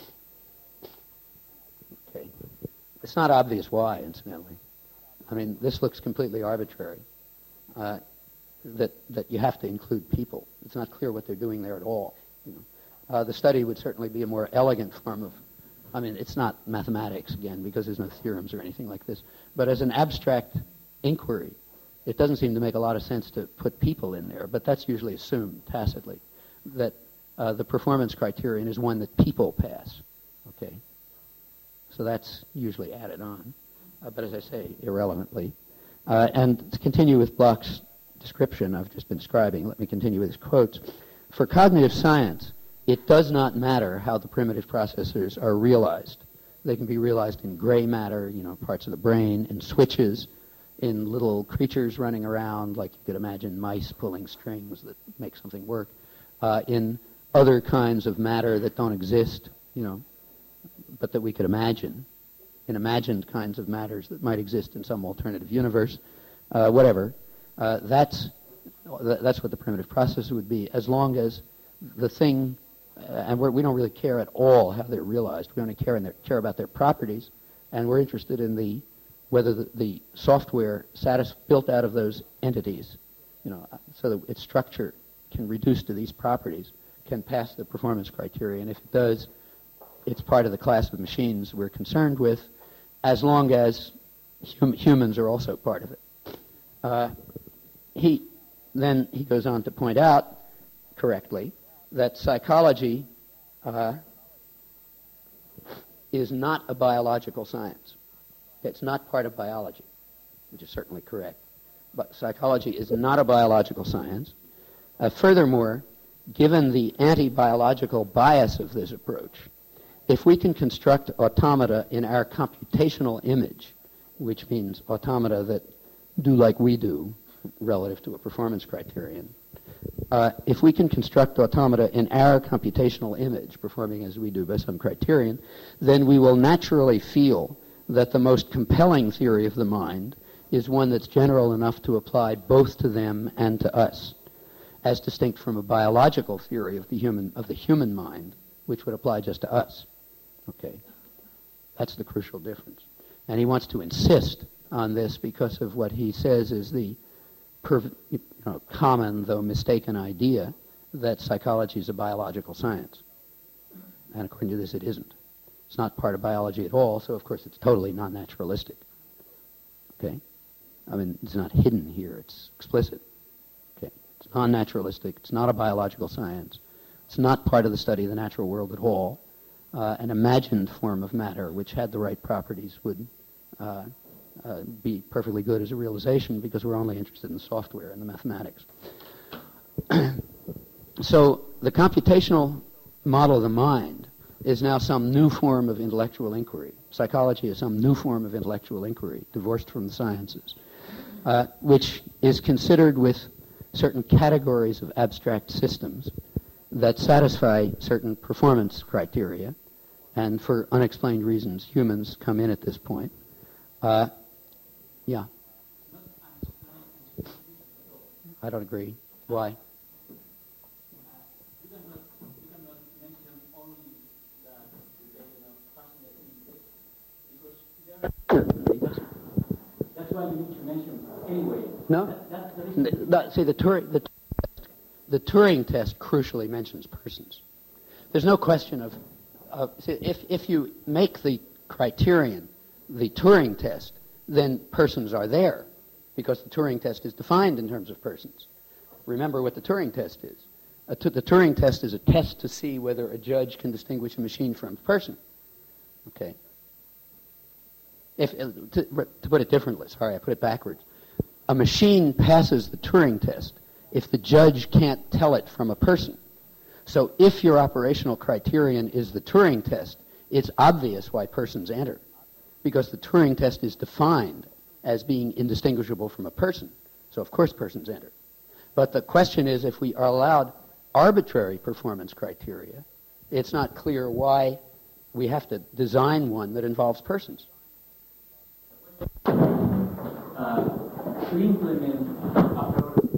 Okay. It's not obvious why, incidentally. I mean, this looks completely arbitrary, uh, that, that you have to include people. It's not clear what they're doing there at all. You know. Uh, the study would certainly be a more elegant form of, I mean, it's not mathematics, again, because there's no theorems or anything like this, but as an abstract inquiry, it doesn't seem to make a lot of sense to put people in there, but that's usually assumed tacitly, that uh, the performance criterion is one that people pass. Okay? So that's usually added on, uh, but as I say, irrelevantly. Uh, and to continue with Bloch's description I've just been describing, let me continue with his quotes. For cognitive science, it does not matter how the primitive processors are realized. They can be realized in gray matter, you know, parts of the brain, in switches, in little creatures running around, like you could imagine mice pulling strings that make something work, uh, in other kinds of matter that don't exist, you know, but that we could imagine, in imagined kinds of matters that might exist in some alternative universe, uh, whatever. Uh, that's, that's what the primitive processor would be, as long as the thing, uh, and we're, we don't really care at all how they're realized. We only care, in their, care about their properties, and we're interested in the whether the, the software satis- built out of those entities, you know, so that its structure can reduce to these properties, can pass the performance criteria. And if it does, it's part of the class of machines we're concerned with, as long as hum- humans are also part of it. Uh, he then he goes on to point out correctly that psychology uh, is not a biological science. It's not part of biology, which is certainly correct. But psychology is not a biological science. Uh, furthermore, given the anti-biological bias of this approach, if we can construct automata in our computational image, which means automata that do like we do relative to a performance criterion, uh, if we can construct automata in our computational image, performing as we do by some criterion, then we will naturally feel that the most compelling theory of the mind is one that's general enough to apply both to them and to us, as distinct from a biological theory of the human of the human mind, which would apply just to us. Okay, that's the crucial difference, and he wants to insist on this because of what he says is the per, you know, common though mistaken idea that psychology is a biological science, and according to this, it isn't. It's not part of biology at all, so of course it's totally non-naturalistic. Okay? I mean, it's not hidden here, it's explicit. Okay? It's non-naturalistic, it's not a biological science, it's not part of the study of the natural world at all. Uh, an imagined form of matter which had the right properties would uh, uh, be perfectly good as a realization because we're only interested in the software and the mathematics. So the computational model of the mind is now some new form of intellectual inquiry. Psychology is some new form of intellectual inquiry, divorced from the sciences, uh, which is considered with certain categories of abstract systems that satisfy certain performance criteria, and for unexplained reasons, humans come in at this point. Uh, yeah. I don't agree. Why? That's why you need to mention anyway. No? That, that's the reason. No, see, the Turing, the, the Turing test crucially mentions persons. There's no question of, uh, see, if, if you make the criterion the Turing test, then persons are there, because the Turing test is defined in terms of persons. Remember what the Turing test is. A t- the Turing test is a test to see whether a judge can distinguish a machine from a person. Okay. If, to, to put it differently, sorry, I put it backwards. A machine passes the Turing test if the judge can't tell it from a person. So if your operational criterion is the Turing test, it's obvious why persons enter, because the Turing test is defined as being indistinguishable from a person. So of course persons enter. But the question is, if we are allowed arbitrary performance criteria, it's not clear why we have to design one that involves persons. Uh, to implement a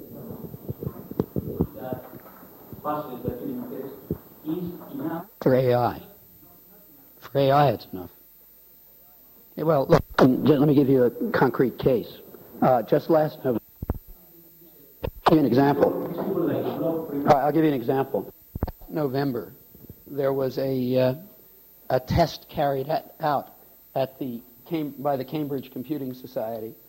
that passes the Turing test is enough. For A I. For A I, it's enough. Yeah, well, look, let me give you a concrete case. Uh, just last November, I'll give you an example. Uh, I'll give you an example. November, there was a uh, a test carried at, out at the Cam- by the Cambridge Computing Society